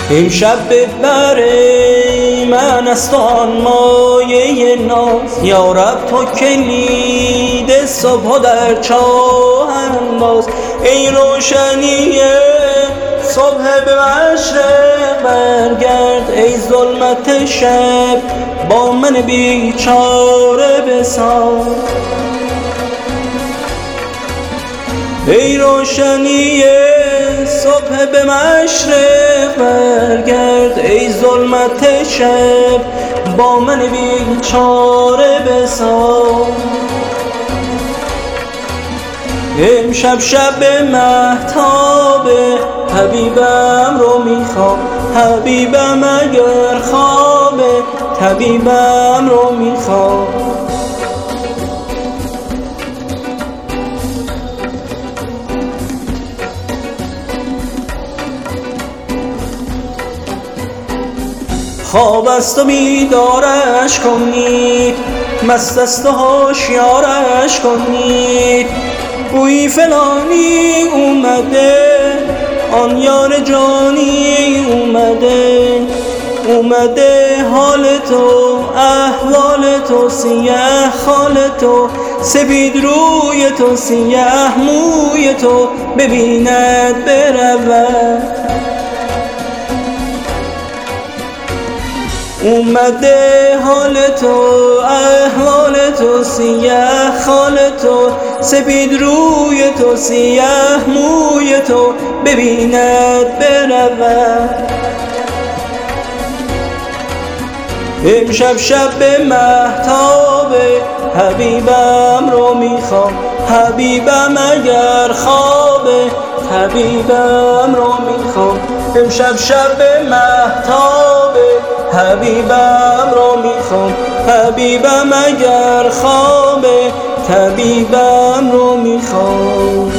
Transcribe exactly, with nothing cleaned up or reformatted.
امشب ببر من است آن مایه ناز، یا رب تو کلید صبح در چاه انداز. ای روشنی صبح به مشرق برگرد، ای ظلمت شب با من بیچاره بساز. ای روشنی صبح به مشرق برگرد، ای ظلمت شب با من بیچاره بساز. امشب شب مهتاب حبیبم رو میخوام، حبیبم اگر خواب طبیبم رو میخوام. خواب است و بیدارش کنید، مست است و هوشیارش کنید. گویی فلانی اومده، آن یار جانی اومده. اومده حال تو، احوال تو، سیه خال تو، سپید روی تو، سیه موی تو ببیند برود. اومده حال تو، احوال تو، سیه خال تو، سپید روی تو، سیه موی تو ببیند برود. امشب شب مهتاب حبیبم رو میخوام، حبیبم اگر خواب طبیبم رو میخوام. امشب شب مهتاب حبیبم رو میخوام، حبیبم اگر خواب طبیبم رو میخوام.